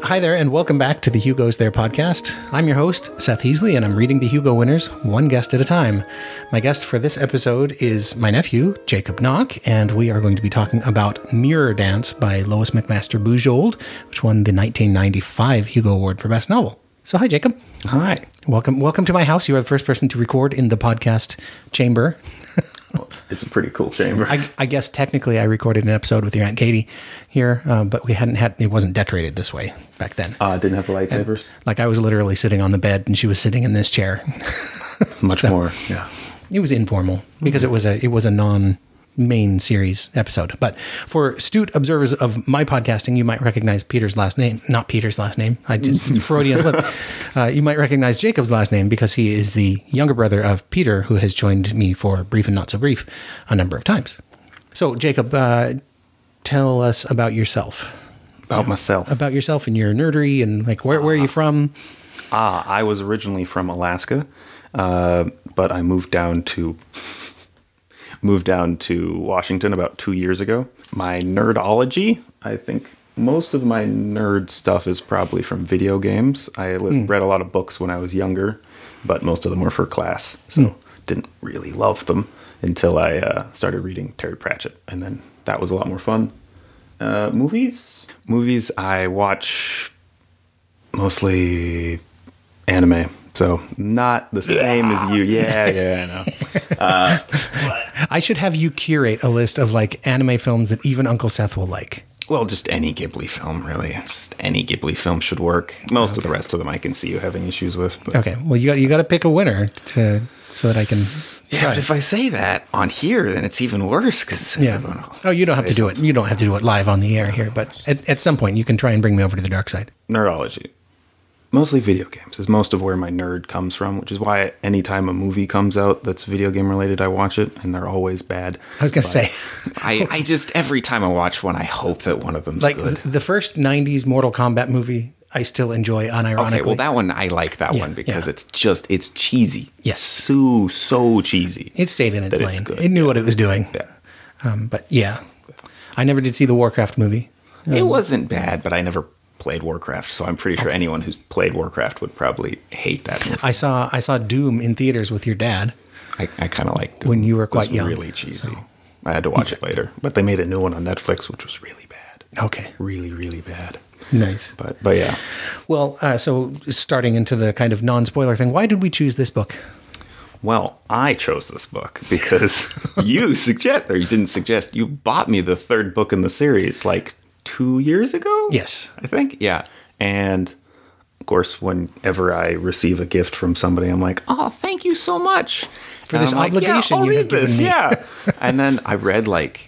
Hi there, and welcome back to the Hugo's There podcast. I'm your host, Seth Heasley, and I'm reading the Hugo winners one guest at a time. My guest for this episode is my nephew, Jacob Nock, and we are going to be talking about Mirror Dance by Lois McMaster Bujold, which won the 1995 Hugo Award for Best Novel. So hi, Jacob. Hi. Welcome to my house. You are the first person to record in the podcast chamber. Well, it's a pretty cool chamber. I guess technically I recorded an episode with your Aunt Katie here, but it wasn't decorated this way back then. Didn't have the lightsabers? Like I was literally sitting on the bed and she was sitting in this chair. Much more, yeah. It was informal because it was a non-main series episode. But for astute observers of my podcasting, you might recognize Peter's last name. Not Peter's last name. I just Freudian slip. You might recognize Jacob's last name because he is the younger brother of Peter, who has joined me for Brief and Not So Brief a number of times. So, Jacob, tell us about yourself. About myself. About yourself and your nerdery and like where are you from? I was originally from Alaska, but I moved down to Washington about 2 years ago. My nerdology, I think most of my nerd stuff is probably from video games. I read a lot of books when I was younger, but most of them were for class, so didn't really love them until I started reading Terry Pratchett, and then that was a lot more fun. Movies, I watch mostly anime. So not the same as you. Yeah, I know. I should have you curate a list of like anime films that even Uncle Seth will like. Well, just any Ghibli film, really. Just any Ghibli film should work. Most of the rest of them I can see you having issues with. But. Okay, well you got to pick a winner so that I can. Yeah, but if I say that on here, then it's even worse. Cause you don't have to do it. You don't have to do it live on the air here, but at some point you can try and bring me over to the dark side. Nerdology. Mostly video games is most of where my nerd comes from, which is why anytime a movie comes out that's video game related, I watch it, and they're always bad. I was going to say. I just, every time I watch one, I hope that one of them's like good. The first 90s Mortal Kombat movie, I still enjoy unironically. Okay, well, that one, I like that one because it's cheesy. Yes. So cheesy. It stayed in its lane. It knew what it was doing. Yeah. But yeah, I never did see the Warcraft movie. It wasn't bad, but I never played Warcraft, so I'm pretty sure anyone who's played Warcraft would probably hate that movie. I saw Doom in theaters with your dad. I kind of liked Doom. When you were quite young. Really cheesy. So. I had to watch it later, but they made a new one on Netflix, which was really bad. Okay. Really, really bad. Nice. But yeah. Well, so starting into the kind of non-spoiler thing, why did we choose this book? Well, I chose this book because you didn't suggest, you bought me the third book in the series like 2 years ago? Yes. I think, yeah. And, of course, whenever I receive a gift from somebody, I'm like, oh, thank you so much. For this obligation you have given me. Yeah. And then I read,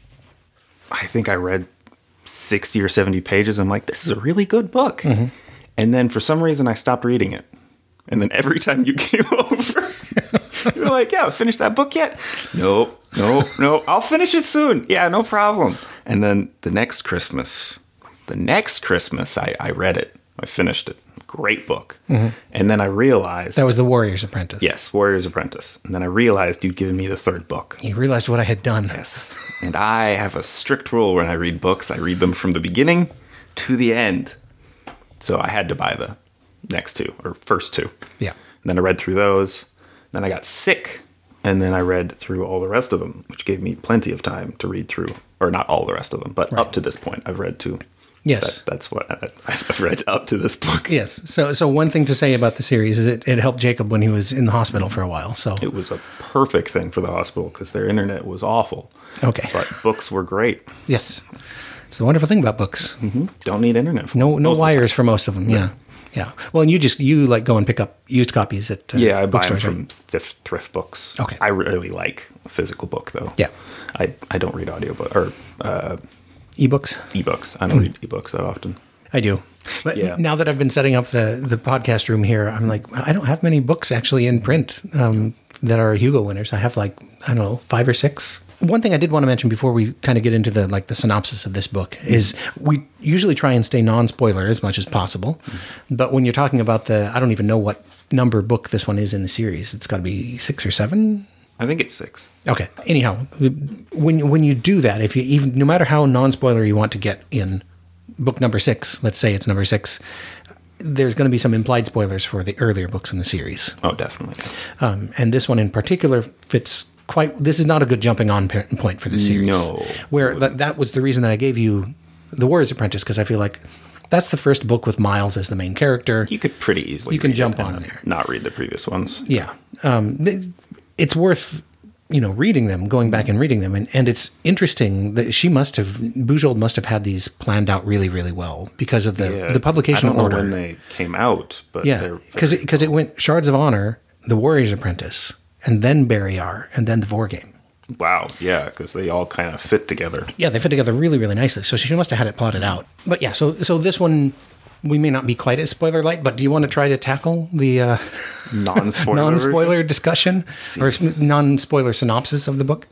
I think I read 60 or 70 pages. I'm like, this is a really good book. Mm-hmm. And then for some reason, I stopped reading it. And then every time you came over, you were like, yeah, finish that book yet? Nope. I'll finish it soon. Yeah, no problem. And then the next Christmas, I read it. I finished it. Great book. Mm-hmm. And then I realized... That was The Warrior's Apprentice. Yes, Warrior's Apprentice. And then I realized you'd given me the third book. You realized what I had done. Yes. And I have a strict rule when I read books. I read them from the beginning to the end. So I had to buy the next two, or first two. Yeah. And then I read through those. Then I got sick. And then I read through all the rest of them, which gave me plenty of time to read through. Or not all the rest of them, but up to this point, I've read two. Yes. That's what I've read up to this book. Yes. So one thing to say about the series is it helped Jacob when he was in the hospital for a while. So it was a perfect thing for the hospital because their internet was awful. Okay. But books were great. Yes. It's the wonderful thing about books. Mm-hmm. Don't need internet. No wires for most of them. Yeah. Yeah. Well, and you like go and pick up used copies at I buy them from thrift books. Okay. I really like a physical book though. Yeah. I don't read audiobook or ebooks. Ebooks. I don't read ebooks that often. I do. But now that I've been setting up the podcast room here, I'm like, I don't have many books actually in print that are Hugo winners. I have 5 or 6. One thing I did want to mention before we kind of get into the synopsis of this book is we usually try and stay non-spoiler as much as possible. Mm-hmm. But when you're talking about I don't even know what number book this one is in the series. It's got to be 6 or 7. I think it's 6. Okay. Anyhow, when you do that, if you no matter how non-spoiler you want to get in book number 6, let's say it's number 6, there's going to be some implied spoilers for the earlier books in the series. Oh, definitely. And this one in particular fits quite... This is not a good jumping on point for the series. No. Where that was the reason that I gave you The Warrior's Apprentice, because I feel like that's the first book with Miles as the main character. You could pretty easily You can jump on there. Not read the previous ones. Yeah. It's worth... reading them, going back and reading them. And it's interesting that Bujold must have had these planned out really, really well because of the publication order. I don't know when they came out, but yeah, because it went Shards of Honor, The Warrior's Apprentice, and then Barrayar, and then the Vorgame. Wow, yeah, because they all kind of fit together. Yeah, they fit together really, really nicely. So she must have had it plotted out. But yeah, so this one... We may not be quite as spoiler light, but do you want to try to tackle the non-spoiler discussion or non-spoiler synopsis of the book?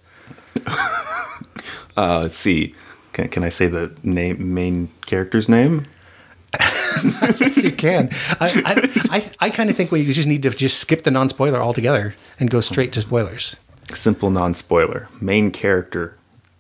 Let's see. Can I say the main character's name? Yes, you can. I kind of think we just need to just skip the non-spoiler altogether and go straight to spoilers. Simple non-spoiler. Main character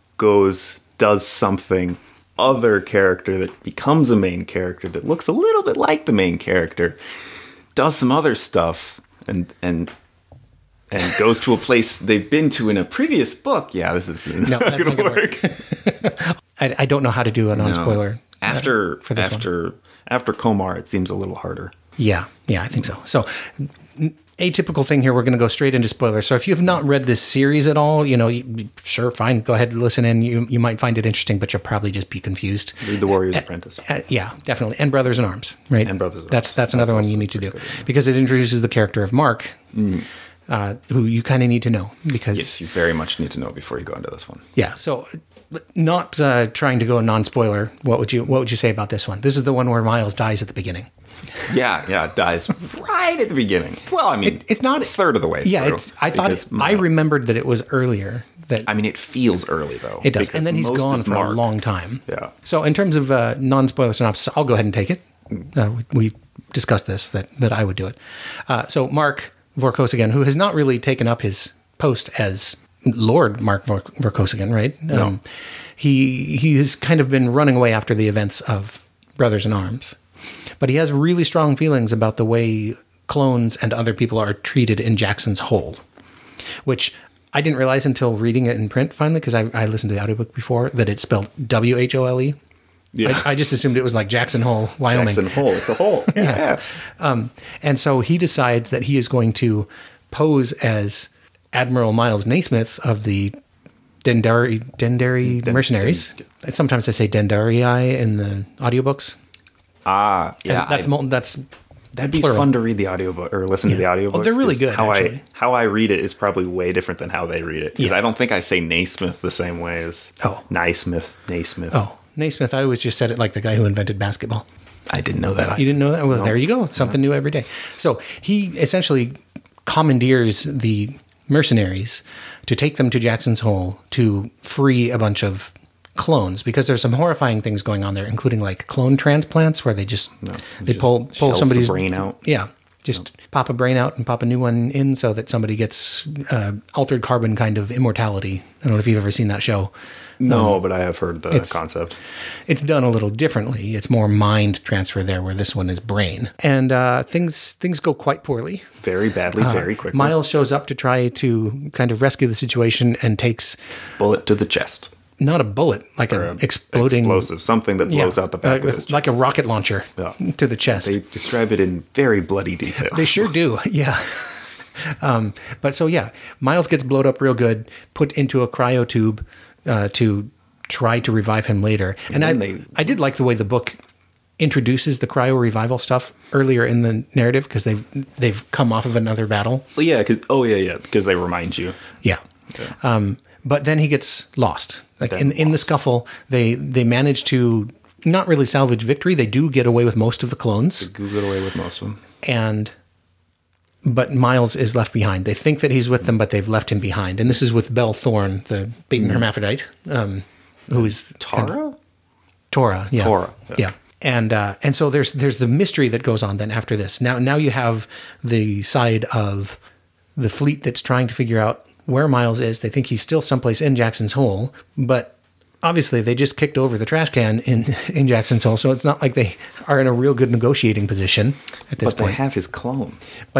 does something. Other character that becomes a main character that looks a little bit like the main character, does some other stuff, and goes to a place they've been to in a previous book. Yeah, this is not going to work. I don't know how to do a non-spoiler after for this one. After Komar. It seems a little harder. Yeah, I think so. So, atypical thing here, we're going to go straight into spoilers. So if you have not read this series at all, sure, fine, go ahead and listen in. You might find it interesting, but you'll probably just be confused. Read The Warrior's Apprentice. Yeah, definitely. And Brothers in Arms, right? And Brothers in Arms. That's another one you need to do. Because it introduces the character of Mark, who you kind of need to know. Because yes, you very much need to know before you go into this one. Yeah, so... Not trying to go non-spoiler, what would you say about this one? This is the one where Miles dies at the beginning. Yeah, it dies right at the beginning. Well, I mean, it's not a third of the way. Yeah, I remembered that it was earlier. It feels early though. It does, and then he's gone for a long time. Yeah. So in terms of non-spoiler synopsis, I'll go ahead and take it. We discussed this that I would do it. So Mark Vorkosigan, who has not really taken up his post as Lord Mark Vorkosigan, right? No. He has kind of been running away after the events of Brothers in Arms. But he has really strong feelings about the way clones and other people are treated in Jackson's Hole, which I didn't realize until reading it in print finally, because I listened to the audiobook before, that it's spelled Whole. Yeah. I just assumed it was like Jackson Hole, Wyoming. Jackson Hole, it's a hole. Yeah. And so he decides that he is going to pose as Admiral Miles Naismith of the Dendari mercenaries. Sometimes I say Dendarii in the audiobooks. Yeah. That'd be plural. fun to read the audiobook or listen to the audiobooks. Oh, they're really good, actually. How I read it is probably way different than how they read it. Because I don't think I say Naismith the same way as Naismith. Oh, Naismith. I always just said it like the guy who invented basketball. I didn't know that. You didn't know that? Well, no. There you go. Something new every day. So he essentially commandeers the mercenaries to take them to Jackson's Hole to free a bunch of clones, because there's some horrifying things going on there, including like clone transplants where they pull somebody's brain out. Yeah. Pop a brain out and pop a new one in so that somebody gets altered carbon kind of immortality. I don't know if you've ever seen that show. No, but I have heard the concept. It's done a little differently. It's more mind transfer there, where this one is brain. And things go quite poorly. Very badly, very quickly. Miles shows up to try to kind of rescue the situation and takes... bullet to the chest. Not a bullet, like an exploding... explosive, something that blows out the back of his chest. Like a rocket launcher to the chest. They describe it in very bloody detail. They sure do, yeah. But so, yeah, Miles gets blowed up real good, put into a cryo tube to try to revive him later. And I did like the way the book introduces the cryo revival stuff earlier in the narrative, because they've come off of another battle. Well, yeah, because they remind you. Yeah. But then he gets lost. Like in the scuffle, they manage to not really salvage victory. They do get away with most of the clones. They do get away with most of them. But Miles is left behind. They think that he's with them, but they've left him behind. And this is with Belle Thorne, the Baden hermaphrodite, who is Tora. Yeah. Tora. Yeah. And so there's the mystery that goes on then after this. Now you have the side of the fleet that's trying to figure out where Miles is. They think he's still someplace in Jackson's Hole, but obviously they just kicked over the trash can in Jackson's Hole, so it's not like they are in a real good negotiating position at this point. But they have his clone.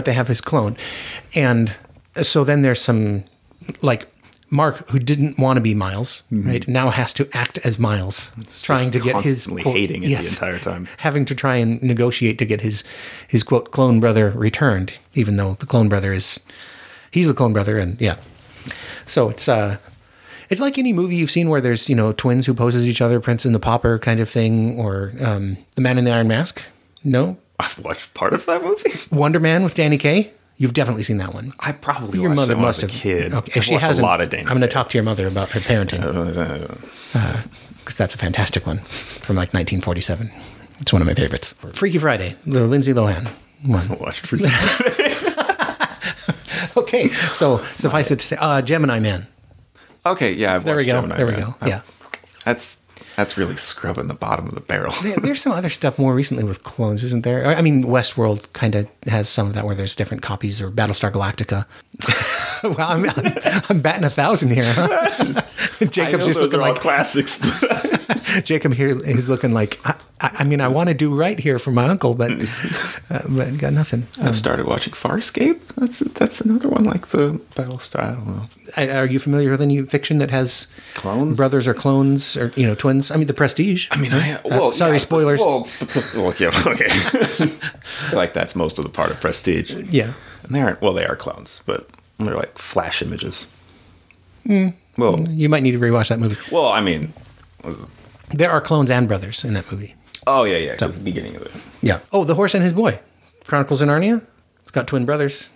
And so then there's some, like, Mark, who didn't want to be Miles, right, now has to act as Miles, trying to get his... Constantly hating it the entire time. Having to try and negotiate to get his quote, clone brother returned, even though the clone brother he's the clone brother, and yeah. So it's like any movie you've seen where there's, twins who pose as each other, Prince and the Pauper kind of thing, or The Man in the Iron Mask. No? I've watched part of that movie. Wonder Man with Danny Kaye. You've definitely seen that one. I probably your watched mother it when must I was have. a kid. Okay. If I've she watched hasn't, a lot of Danny I'm going to Kaye. talk to your mother about her parenting, because that's a fantastic one from like 1947. It's one of my favorites. Freaky Friday, the Lindsay Lohan one. I watched Freaky Friday. Okay, so suffice it to say, Gemini Man. Okay, yeah, There we go. There we go. Yeah. That's really scrubbing the bottom of the barrel. There's some other stuff more recently with clones, isn't there? I mean, Westworld kind of has some of that where there's different copies, or Battlestar Galactica. Well, I'm batting 1,000 here. Huh? Jacob's just looking like classics. Jacob here is looking like, I want to do right here for my uncle, but got nothing. I started watching Farscape. That's another one like the Battlestar. I don't know. Are you familiar with any fiction that has clones, brothers or clones, or twins? I mean, The Prestige. I mean, sorry, spoilers. Yeah, okay. I feel like that's most of the part of Prestige. Yeah, and they are clones, but they're like flash images. Well, you might need to rewatch that movie. Well, I mean, there are clones and brothers in that movie. Oh yeah, so, the beginning of it. Yeah. Oh, The Horse and His Boy, Chronicles of Narnia. It's got twin brothers.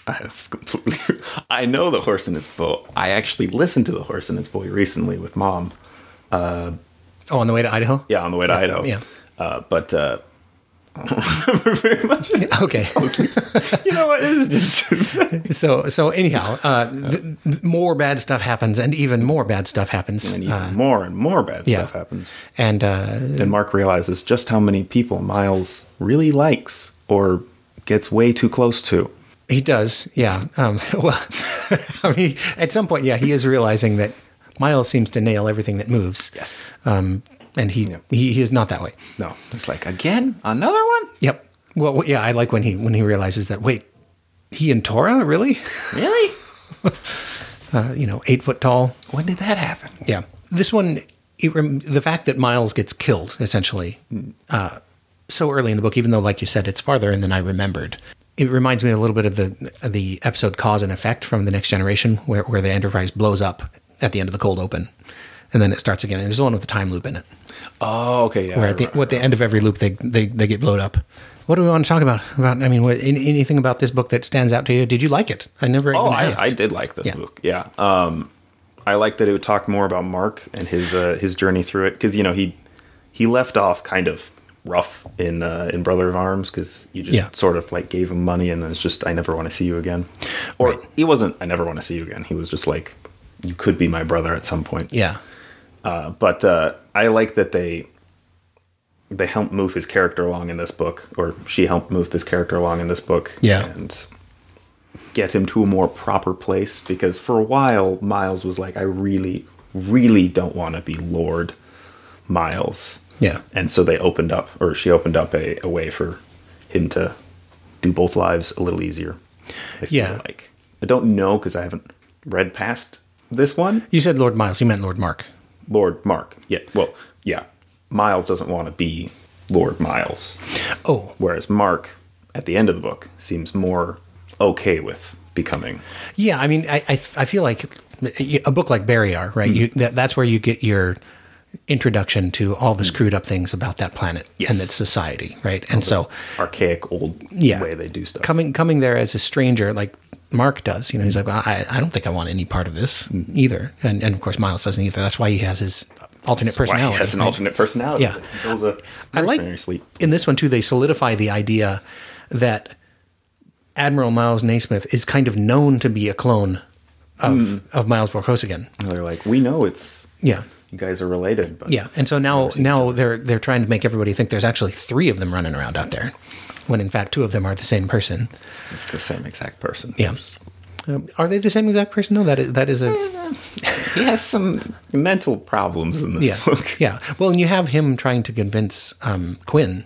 I know The Horse and Its Boy. I actually listened to The Horse and Its Boy recently with Mom. On the way to Idaho? Yeah, on the way to Idaho. Yeah. But I don't remember very much. Okay. You know what? It's just so anyhow, more bad stuff happens, and even more bad stuff happens. And even more and more bad stuff happens. And then Mark realizes just how many people Miles really likes or gets way too close to. He does, yeah. Well, I mean, at some point, yeah, he is realizing that Miles seems to nail everything that moves. Yes. And he is not that way. No, it's like, again, another one? Yep. Well, yeah, I like when he realizes that, wait, he and Tora? Really? Really? 8 foot tall. When did that happen? Yeah. This one, the fact that Miles gets killed, essentially, so early in the book, even though, like you said, it's farther in than I remembered. It reminds me a little bit of the episode Cause and Effect from The Next Generation, where the Enterprise blows up at the end of the cold open. And then it starts again. And there's the one with the time loop in it. Oh, okay, yeah. Where at the end of every loop, they get blowed up. What do we want to talk about? Anything about this book that stands out to you? Did you like it? I never even asked. I did like this book, yeah. I like that it would talk more about Mark and his journey through it. Because, he left off kind of rough in Brother of Arms, because you just sort of like gave him money and then it's just, I never want to see you again. Or he wasn't, I never want to see you again. He was just like, you could be my brother at some point. Yeah. But I like that they helped move his character along in this book, or she helped move this character along in this book. Yeah. And get him to a more proper place, because for a while, Miles was like, I really, really don't want to be Lord Miles. Yeah. And so she opened up a way for him to do both lives a little easier. I feel like. I don't know, because I haven't read past this one. You said Lord Miles. You meant Lord Mark. Lord Mark. Yeah. Well, yeah. Miles doesn't want to be Lord Miles. Oh. Whereas Mark, at the end of the book, seems more okay with becoming. Yeah. I mean, I feel like a book like Barrayar, right? Mm-hmm. That's where you get your introduction to all the screwed up things about that planet and its society, right? And so archaic old way they do stuff. Coming there as a stranger, like Mark does, he's like, well, I don't think I want any part of this either, and of course Miles doesn't either. That's why he has his alternate personality. Why he has an alternate personality. Yeah, I like sleep. In this one too. They solidify the idea that Admiral Miles Naismith is kind of known to be a clone of Miles Vorkosigan. They're like, we know it's you guys are related. But and so now they're trying to make everybody think there's actually 3 of them running around out there, when in fact 2 of them are the same person. The same exact person. Yeah. Are they the same exact person though? That is a. He has some mental problems in this book. Yeah. Well, and you have him trying to convince Quinn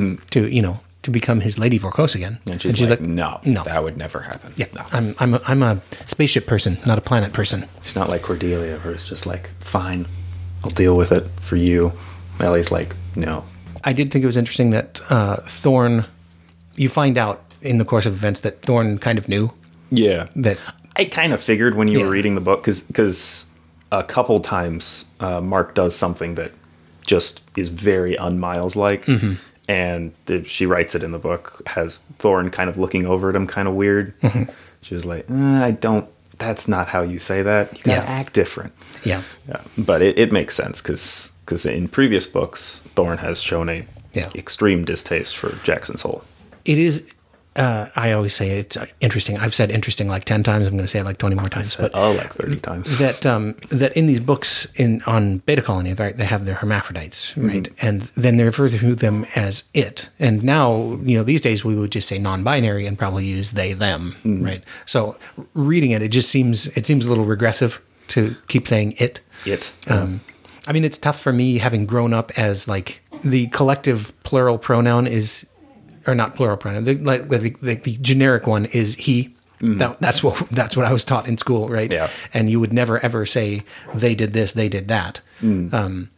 to become his Lady Vorkosigan, and she's like, no, that would never happen. Yeah, no. I'm a spaceship person, not a planet person. She's not like Cordelia, where it's just like, fine, I'll deal with it for you. Ellie's like, no. I did think it was interesting that Thorne. You find out in the course of events that Thorne kind of knew. Yeah, that I kind of figured when you were reading the book, because a couple times Mark does something that just is very un-Miles-like, and she writes it in the book, has Thorne kind of looking over at him kind of weird. She was like, that's not how you say that. You gotta act different. Yeah. But it makes sense, because in previous books, Thorne has shown a extreme distaste for Jackson's Hole. It is... I always say it's interesting. I've said interesting like 10 times. I'm going to say it like 20 more times. But like 30 times. That in these books on Beta Colony, right, they have their hermaphrodites, right? And then they refer to them as it. And now, these days we would just say non-binary and probably use they, them, right? So reading it just seems a little regressive to keep saying it. It. I mean, it's tough for me having grown up as like the collective plural pronoun is... Or not plural pronoun. The generic one is he. That's what I was taught in school, right? Yeah. And you would never ever say they did this, they did that. And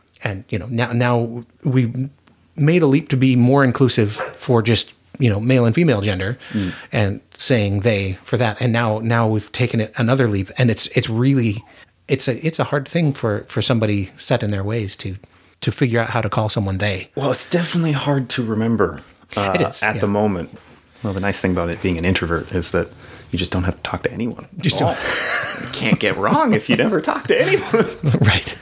now we made a leap to be more inclusive for just male and female gender, and saying they for that. And now we've taken it another leap, and it's really a hard thing for somebody set in their ways to figure out how to call someone they. Well, it's definitely hard to remember. It is, at the moment. Well, the nice thing about it being an introvert is that you just don't have to talk to anyone. You can't get wrong if you never talk to anyone. Right.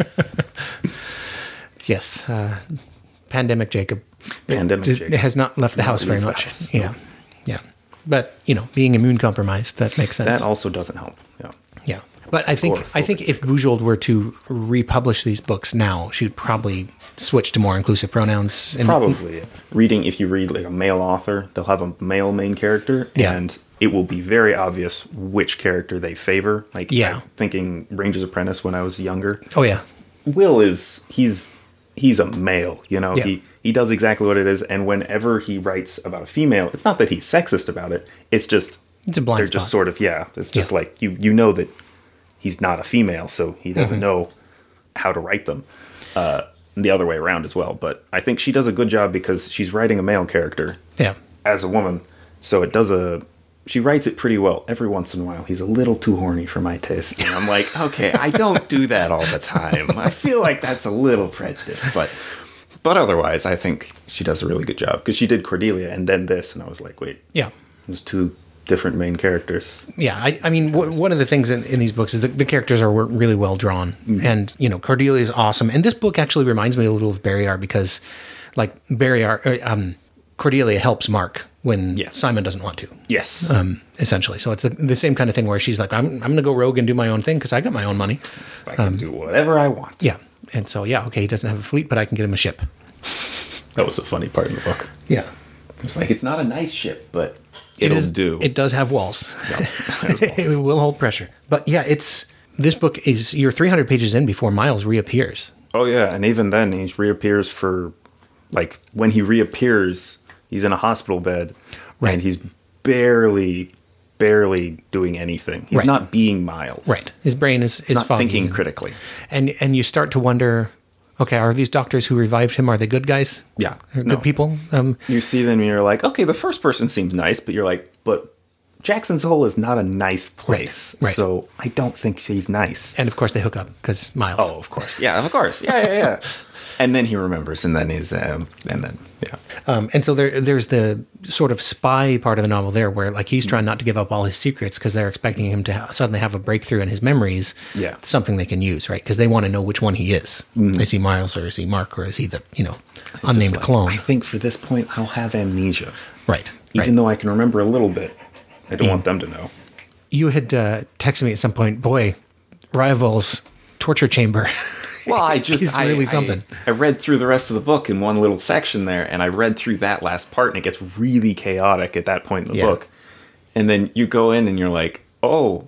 Yes. Pandemic Jacob. It has not left the house very much. Yeah. Yeah. But, being immune compromised, that makes sense. That also doesn't help. Yeah. Yeah. But I think if Bujold were to republish these books now, she would probably switch to more inclusive pronouns. Probably. If you read like a male author, they'll have a male main character, and it will be very obvious which character they favor. Like, I'm thinking Ranger's Apprentice when I was younger. Oh yeah. Will he's a male, he does exactly what it is, and whenever he writes about a female, it's not that he's sexist about it, it's a blind they're spot. just sort of, it's just like, you know that he's not a female, so he doesn't know how to write them. The other way around as well, but I think she does a good job because she's writing a male character as a woman, so she writes it pretty well. Every once in a while he's a little too horny for my taste, and I'm like, okay, I don't do that all the time. I feel like that's a little prejudice, but otherwise I think she does a really good job, because she did Cordelia and then this, and I was like, wait, there's two different main characters. Yeah, I mean, one of the things in these books is that the characters are really well drawn, and Cordelia is awesome. And this book actually reminds me a little of Barrayar, because, like, Cordelia helps Mark when Simon doesn't want to. Yes, essentially. So it's the same kind of thing where she's like, I'm going to go rogue and do my own thing because I got my own money. I can do whatever I want. Yeah, and so okay, he doesn't have a fleet, but I can get him a ship. That was a funny part in the book. Yeah, it's like, it's not a nice ship, but it'll do. It does have walls. It will hold pressure. But yeah, this book is, you're 300 pages in before Miles reappears. Oh yeah, and even then he reappears for, like, when he reappears, he's in a hospital bed, and he's barely doing anything. He's not being Miles. Right. His brain is not foggy. thinking critically. And you start to wonder, okay, are these doctors who revived him, are they good guys? Yeah. Good people? You see them and you're like, okay, the first person seems nice, but you're like, but Jackson's Hole is not a nice place. Right. So I don't think she's nice. And of course they hook up because Miles. Oh, of course. Yeah, of course. Yeah. And then he remembers, and then he's, and so there's the sort of spy part of the novel there, where like he's trying not to give up all his secrets because they're expecting him to suddenly have a breakthrough in his memories. Yeah, something they can use, right? Because they want to know which one he is. Is he Miles, or is he Mark, or is he the unnamed clone? I think for this point I'll have amnesia. Right. Even though I can remember a little bit, I don't want them to know. You had texted me at some point, boy, Rival's torture chamber. Well, he's really something. I read through the rest of the book in one little section there, and I read through that last part, and it gets really chaotic at that point in the book. And then you go in and you're like, oh,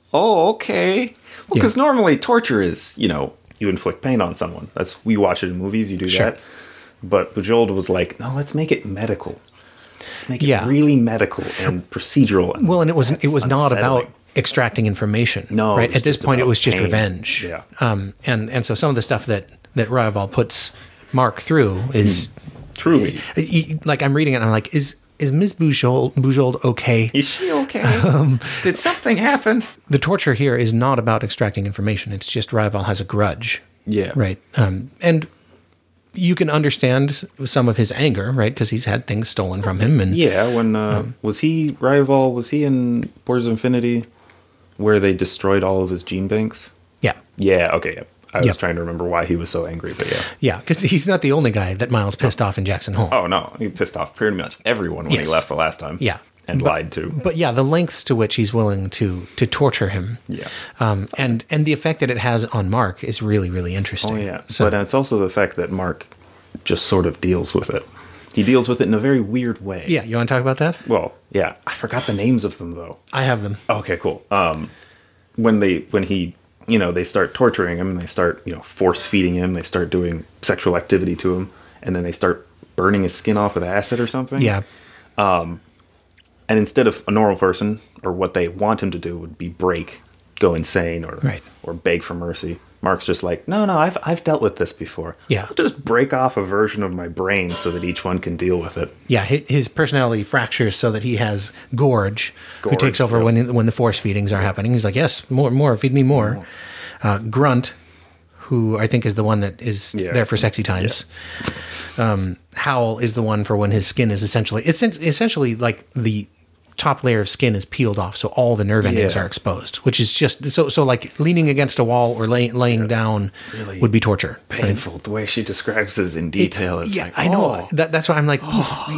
okay. Well, because normally torture is, you inflict pain on someone. We watch it in movies, you do that. But Bujold was like, no, let's make it medical. Let's make it really medical and procedural. And it was not about extracting information. No. Right? At this point, it was just revenge. Yeah. And so some of the stuff that Raoval puts Mark through is... Truly. Like, I'm reading it and I'm like, is Ms. Bujold okay? Is she okay? Did something happen? The torture here is not about extracting information. It's just Raoval has a grudge. Yeah. Right. And you can understand some of his anger, right? Because he's had things stolen from him. And when Raoval, was he in Borders of Infinity where they destroyed all of his gene banks? Yeah. Yeah, okay, yeah. I was trying to remember why he was so angry, but yeah. Yeah, because he's not the only guy that Miles pissed off in Jackson Hole. Oh, no. He pissed off pretty much everyone when he left the last time. Yeah. And lied to. But yeah, the lengths to which he's willing to torture him. Yeah. And the effect that it has on Mark is really, really interesting. Oh, yeah. But it's also the fact that Mark just sort of deals with it. He deals with it in a very weird way. Yeah, you want to talk about that? Well, yeah. I forgot the names of them, though. I have them. Okay, cool. When he... they start torturing him and they start, force feeding him. They start doing sexual activity to him. And then they start burning his skin off with acid or something. Yeah. And instead of a normal person, or what they want him to do would be break, go insane, or beg for mercy. Mark's just like, no, I've dealt with this before. Yeah. I'll just break off a version of my brain so that each one can deal with it. Yeah, his personality fractures so that he has Gorge who takes over when the force feedings are happening. He's like, yes, more, feed me more. Grunt, who I think is the one that is there for sexy times. Yeah. Howl is the one for when his skin is essentially like the top layer of skin is peeled off, so all the nerve endings are exposed, which is just so like leaning against a wall or laying down really would be torture. Painful. Right? The way she describes this in detail is I know. That's why I'm like,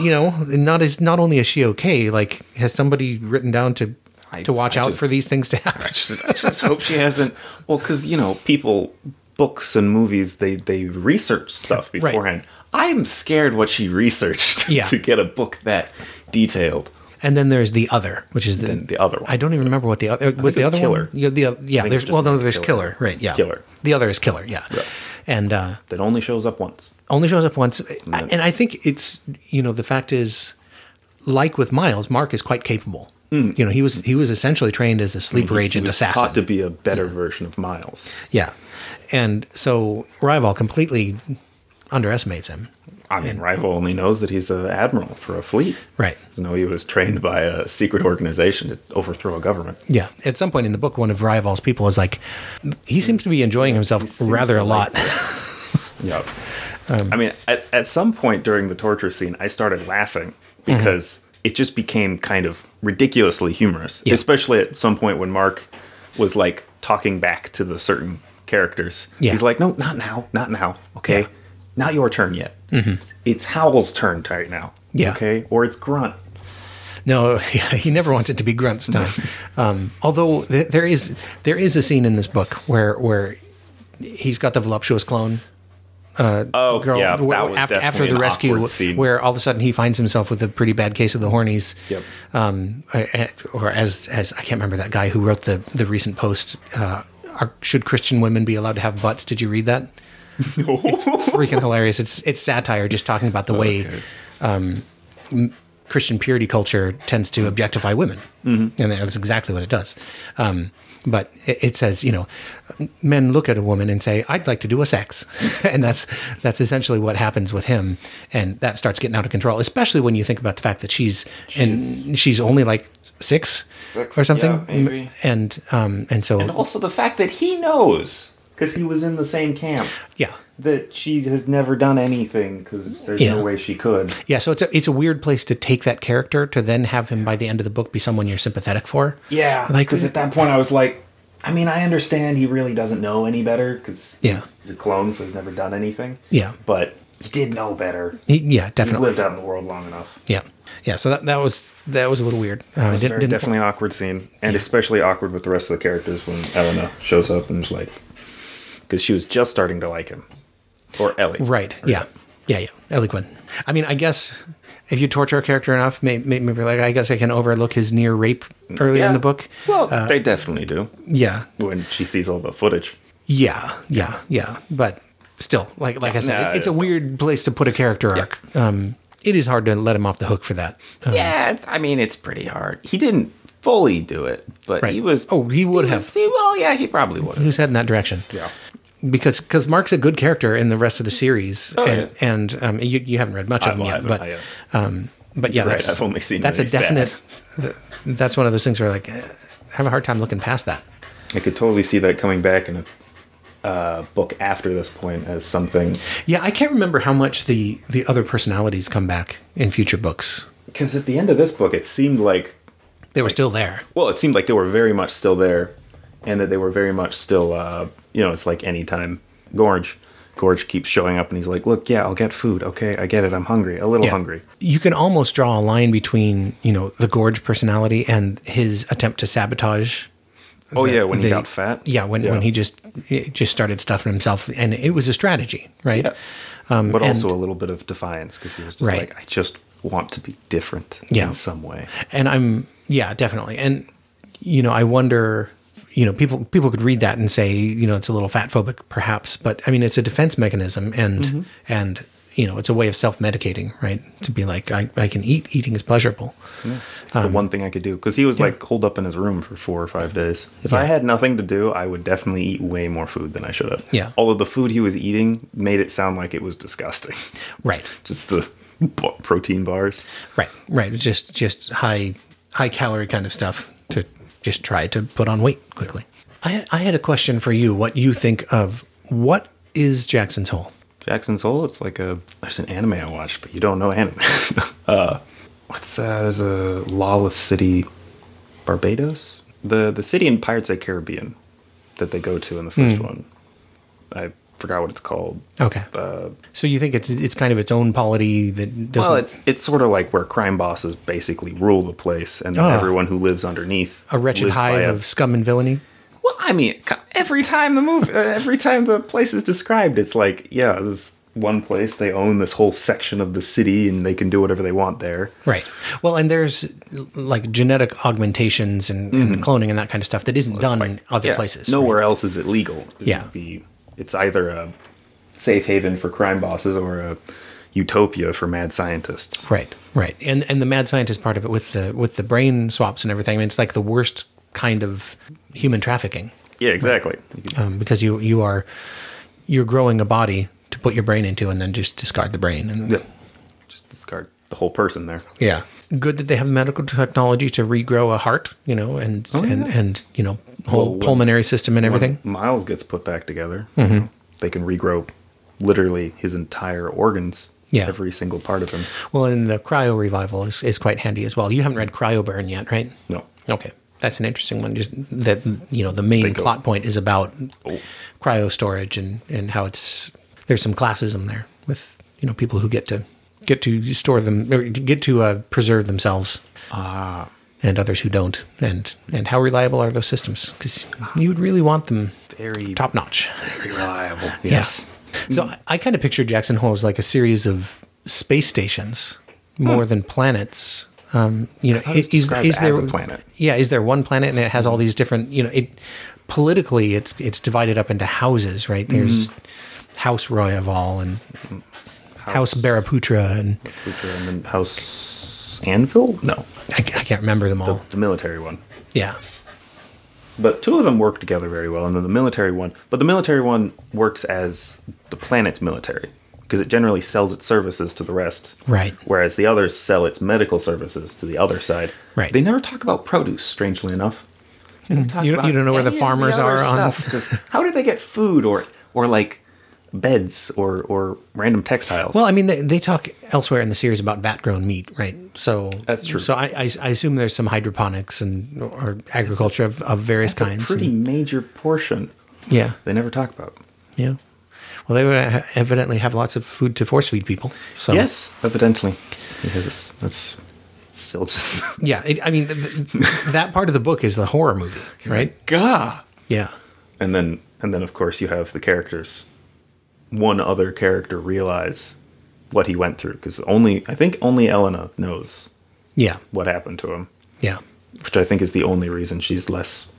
not only is she okay, like has somebody written down to watch out for these things to happen? I just hope she hasn't. Well, because people, books and movies, they research stuff beforehand. Right. I'm scared what she researched to get a book that detailed. And then there's The Other, which is the other one. I don't even remember what the other was. The other Killer. One. There's Killer. Right? Yeah. Killer. The Other is Killer. Yeah. And that only shows up once. And I think it's the fact is, like with Miles, Mark is quite capable. He was essentially trained as a sleeper agent assassin. Taught to be a better version of Miles. Yeah, and so Raoval completely underestimates him. I mean, Raoval only knows that he's an admiral for a fleet. Right. He was trained by a secret organization to overthrow a government. Yeah. At some point in the book, one of Raoval's people is like, he seems to be enjoying himself rather a lot. Yeah. I mean, at some point during the torture scene, I started laughing because it just became kind of ridiculously humorous, especially at some point when Mark was like talking back to the certain characters. Yeah. He's like, no, not now. Okay. Yeah. Not your turn yet. Mm-hmm. It's Howl's turn right now. Yeah. Okay. Or it's Grunt. No, he never wants it to be Grunt's time. Although there is a scene in this book where he's got the voluptuous clone girl. Yeah, that was after the rescue, where all of a sudden he finds himself with a pretty bad case of the hornies. Yep. Or as I can't remember that guy who wrote the recent post. Should Christian women be allowed to have butts? Did you read that? No. It's freaking hilarious. It's satire, just talking about the way Christian purity culture tends to objectify women, and that's exactly what it does. But it says, men look at a woman and say, "I'd like to do a sex," and that's essentially what happens with him, and that starts getting out of control. Especially when you think about the fact that she's only like six or something, maybe. And also the fact that he knows. Because he was in the same camp. Yeah. That she has never done anything because there's no way she could. Yeah, so it's a weird place to take that character to then have him by the end of the book be someone you're sympathetic for. Yeah, because at that point I was like, I mean, I understand he really doesn't know any better because he's a clone, so he's never done anything. Yeah. But he did know better. Definitely. He lived out in the world long enough. Yeah. Yeah, so that was a little weird. It was definitely an awkward scene, and especially awkward with the rest of the characters when Elena shows up and is like... Because she was just starting to like him. Or Ellie. Right, yeah. Yeah, Ellie Quinn. I mean, I guess if you torture a character enough, maybe like I guess I can overlook his near rape earlier in the book. Well, they definitely do. Yeah. When she sees all the footage. Yeah. But still, like I said, it's a weird place to put a character arc. It is hard to let him off the hook for that. It's pretty hard. He didn't fully do it, but he was. Oh, he would have. He probably would have. He was heading that direction. Yeah. Because Mark's a good character in the rest of the series, and you haven't read much of him yet, but yeah, right, I've only seen that's a definite. That's one of those things where like I have a hard time looking past that. I could totally see that coming back in a book after this point as something. Yeah, I can't remember how much the other personalities come back in future books. Because at the end of this book, it seemed like they were still there. Well, it seemed like they were very much still there, and that they were very much still. It's like anytime Gorge keeps showing up and he's like, look, I'll get food. Okay, I get it. I'm hungry. A little hungry. You can almost draw a line between, the Gorge personality and his attempt to sabotage. When he got fat. Yeah, when he just started stuffing himself. And it was a strategy, right? Yeah. But also a little bit of defiance because he was just like, I just want to be different in some way. And definitely. And, I wonder... people could read that and say, it's a little fat phobic perhaps, but I mean, it's a defense mechanism and it's a way of self-medicating, right? To be like, I can eat, eating is pleasurable. Yeah. It's the one thing I could do. Cause he was like holed up in his room for 4 or 5 days. If I had nothing to do, I would definitely eat way more food than I should have. Yeah. Although the food he was eating made it sound like it was disgusting. Right. Just the protein bars. Right. Just high calorie kind of stuff to just try to put on weight quickly. I had a question for you. What you think of what is Jackson's Hole? Jackson's Hole? It's like there's an anime I watched, but you don't know anime. There's a lawless city, Barbados? The city in Pirates of the Caribbean that they go to in the first one. I forgot what it's called. Okay. So you think it's kind of its own polity that doesn't... Well, it's sort of like where crime bosses basically rule the place, and then everyone who lives underneath... A wretched hive of scum and villainy? Well, I mean, every time the place is described, it's like, this one place, they own this whole section of the city, and they can do whatever they want there. Right. Well, and there's like genetic augmentations and cloning and that kind of stuff that isn't done in other places. Nowhere else is it legal. Yeah. It's either a safe haven for crime bosses or a utopia for mad scientists. Right. And the mad scientist part of it with the brain swaps and everything, I mean, it's like the worst kind of human trafficking. Yeah, exactly. Because you're growing a body to put your brain into and then just discard the brain. And just discard the whole person there. Yeah. Good that they have medical technology to regrow a heart, and whole pulmonary system and everything. When Miles gets put back together, they can regrow literally his entire organs, every single part of him. Well, and the cryo revival is quite handy as well. You haven't read Cryoburn yet, right? No. Okay. That's an interesting one. Just that, the main plot point is about cryo storage and how there's some classism there with, people who get to store them or get to preserve themselves. And others who don't, and how reliable are those systems? Because you would really want them very top notch, very reliable. Yes. Yeah. So I kind of pictured Jackson Hole as like a series of space stations more than planets. Is there a planet? Yeah, is there one planet and it has all these different? Politically, it's divided up into houses, right? There's House Royaval and House Baraputra and then House Anvil. No. I can't remember them all. The military one. Yeah. But 2 of them work together very well, and then the military one works as the planet's military, because it generally sells its services to the rest. Right. Whereas the others sell its medical services to the other side. Right. They never talk about produce, strangely enough. You don't know where the farmers are on... How did they get food or like... beds or random textiles? Well, I mean, they talk elsewhere in the series about vat-grown meat, right? So that's true. So I assume there's some hydroponics or agriculture of various kinds. Pretty major portion. Yeah. They never talk about. Yeah. Well, they would evidently have lots of food to force feed people. So. Yes, evidently. Because that's still just... Yeah. That part of the book is the horror movie, right? Gah! Yeah. And then, of course, you have the characters... One other character realize what he went through, because I think only Elena knows what happened to him. Yeah. Which I think is the only reason she's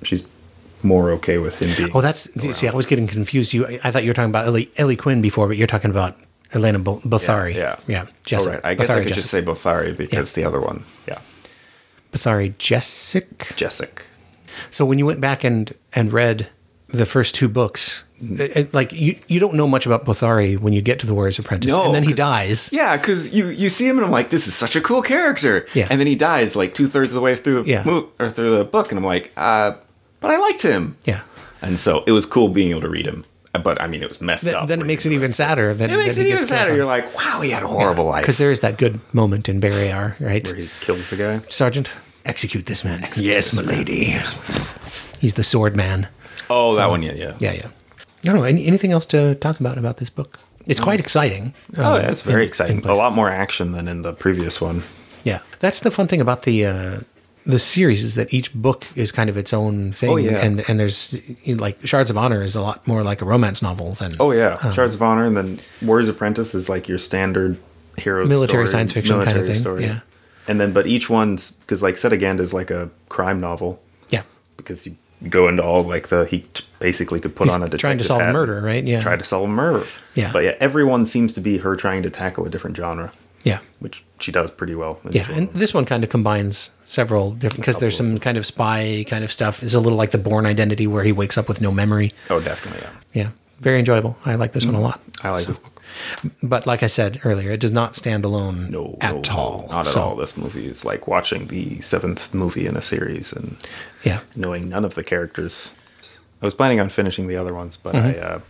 more okay with him being. Oh, see, I was getting confused. I thought you were talking about Ellie Quinn before, but you're talking about Elena Bothari. Yeah. Jessica. Oh, right. I guess I could just say Bothari because the other one. Yeah. Bothari Jessic. So when you went back and read the first two books, like you don't know much about Bothari when you get to The Warrior's Apprentice, and then he dies. Yeah, because you see him and I'm like, this is such a cool character. Yeah. And then he dies like 2/3 of the way through through the book, and I'm like, but I liked him. Yeah. And so it was cool being able to read him. But I mean, it was messed up. Then it makes it even sadder. It makes it even sadder. You're like, wow, he had a horrible life. Because there is that good moment in Barrayar, right? Where he kills the guy. Sergeant, execute this man. Yes, my lady. He's the sword man. Oh, that one, yeah. Yeah. I don't know. Anything else to talk about this book? It's quite exciting. It's very exciting. A lot more action than in the previous one. Yeah. That's the fun thing about the series, is that each book is kind of its own thing. Oh, yeah. And there's, like, Shards of Honor is a lot more like a romance novel than... Oh, yeah. Shards of Honor, and then Warrior's Apprentice is like your standard hero military science fiction kind of thing. Story. Yeah. And then, but each one's... Because, like, Setaganda is like a crime novel. Yeah. Because you go into all, like, he basically could put on a detective trying to solve hat a murder, right? Yeah. Try to solve a murder. Yeah. But, yeah, everyone seems to be her trying to tackle a different genre. Yeah. Which she does pretty well. Yeah, and this one kind of combines several different... Because there's some kind of spy kind of stuff. It's a little like the Bourne Identity, where he wakes up with no memory. Oh, definitely, yeah. Yeah, very enjoyable. I like this one a lot. I like this book. But like I said earlier, it does not stand alone at all. Not at all. This movie is like watching the 7th movie in a series and knowing none of the characters. I was planning on finishing the other ones, but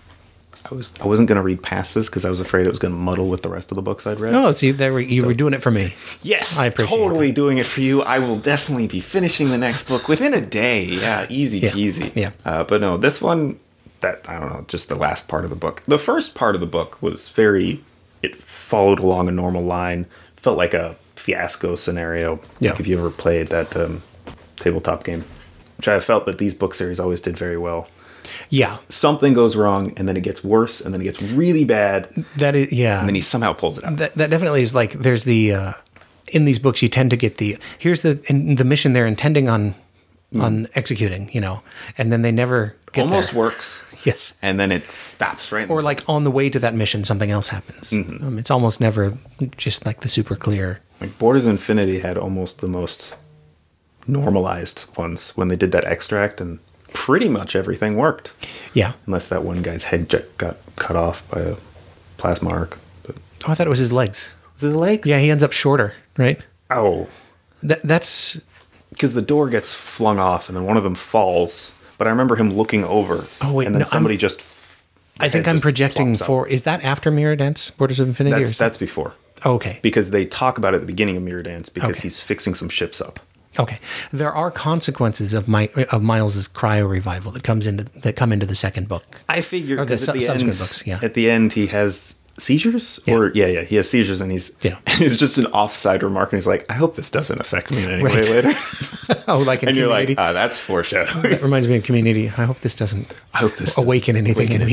I wasn't going to read past this because I was afraid it was going to muddle with the rest of the books I'd read. Oh, see, you were doing it for me. Yes, I appreciate doing it for you. I will definitely be finishing the next book within a day. Yeah, easy peasy. Yeah. But no, this one, I don't know, just the last part of the book. The first part of the book was it followed along a normal line. Felt like a fiasco scenario. Yeah. Like if you ever played that tabletop game, which I felt that these book series always did very well. Yeah. Something goes wrong, and then it gets worse, and then it gets really bad. That is, yeah. And then he somehow pulls it out. That definitely is like, there's the, in these books, you tend to get here's the mission they're intending on executing, and then they never get almost there. Works. Yes. And then it stops right. Or like on the way to that mission, something else happens. Mm-hmm. It's almost never just like the super clear. Like Borders of Infinity had almost the most normalized ones when they did that extract, and pretty much everything worked. Yeah. Unless that one guy's head got cut off by a plasma arc. But I thought it was his legs. Was it his legs? Yeah, he ends up shorter, right? Oh. That's... Because the door gets flung off, and then one of them falls. But I remember him looking over. Oh, wait. And then somebody just... I think I'm projecting for... Is that after Mirror Dance, Borders of Infinity? That's before. Oh, okay. Because they talk about it at the beginning of Mirror Dance, because he's fixing some ships up. Okay, there are consequences of Miles's cryo revival that come into the second book. I figured because at the subsequent books. Yeah, at the end he has seizures, he has seizures, and he's it's just an offside remark, and he's like, "I hope this doesn't affect me in any way later." Oh, like in and Community. You're like, that's foreshadowing. That reminds me of Community. I hope this doesn't. Awaken anything in me.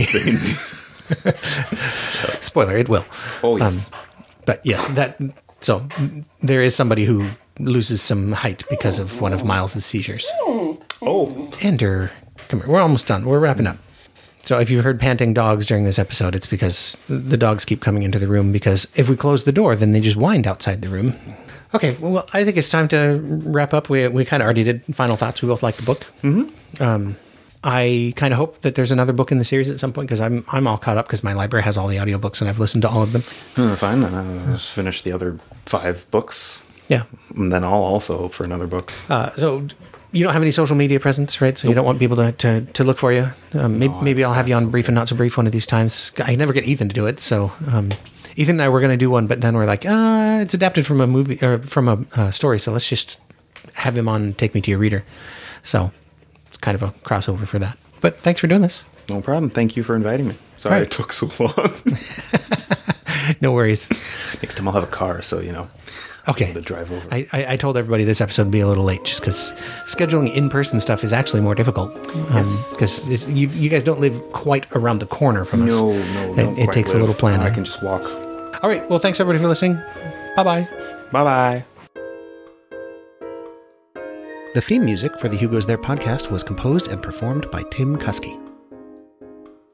Spoiler: it will. Oh yes, but yes, so there is somebody who loses some height because of one of Miles's seizures. Oh. Ender, come here. We're almost done. We're wrapping up. So if you've heard panting dogs during this episode, it's because the dogs keep coming into the room, because if we close the door, then they just wind outside the room. Okay, well, I think it's time to wrap up. We kind of already did final thoughts. We both like the book. Mm-hmm. I kind of hope that there's another book in the series at some point, because I'm all caught up, because my library has all the audiobooks and I've listened to all of them. Fine, then I'll just finish the other 5 books. Yeah. And then I'll also hope for another book. So you don't have any social media presence, right? So you don't want people to look for you. Maybe I'll have you on Brief and Not So Brief one of these times. I never get Ethan to do it. So Ethan and I were going to do one, but then we're like, it's adapted from a movie or from a story. So let's just have him on Take Me to Your Reader. So it's kind of a crossover for that. But thanks for doing this. No problem. Thank you for inviting me. Sorry it took so long. No worries. Next time I'll have a car, so Okay. To drive over. I told everybody this episode would be a little late, just because scheduling in-person stuff is actually more difficult. Because you guys don't live quite around the corner from us. No. It takes a little planning. I can just walk. All right. Well, thanks everybody for listening. Bye-bye. Bye-bye. The theme music for the Hugo's There podcast was composed and performed by Tim Kuski.